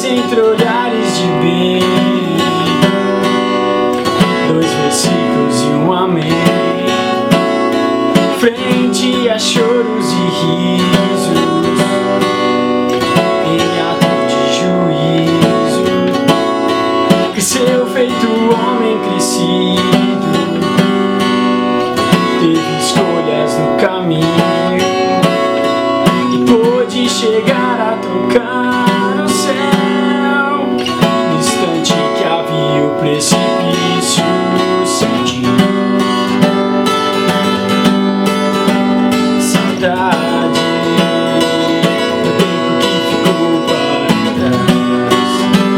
entre olhares de bem, 2 versículos e um amém, frente a choros e risos, em ato de juízo, cresceu feito homem crescido, teve escolhas no caminho e pôde chegar a tocar o céu. No instante que havia o precipício, sentiu saudade do tempo que ficou para trás,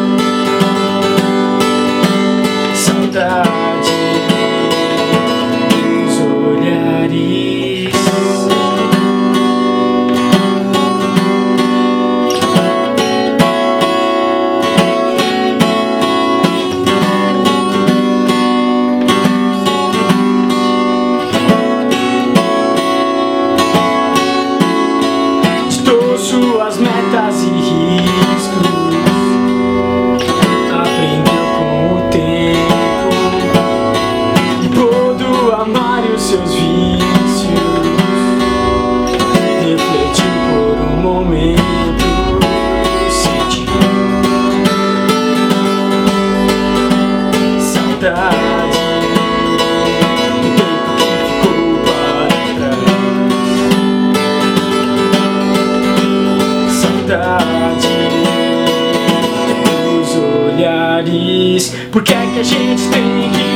saudade dos olhares. Suas metas e riscos, aprendeu com o tempo e pôde amar os seus vícios, refletiu por um momento, sentiu saudade do tempo que ficou para trás, dos olhares. Por que é que a gente tem que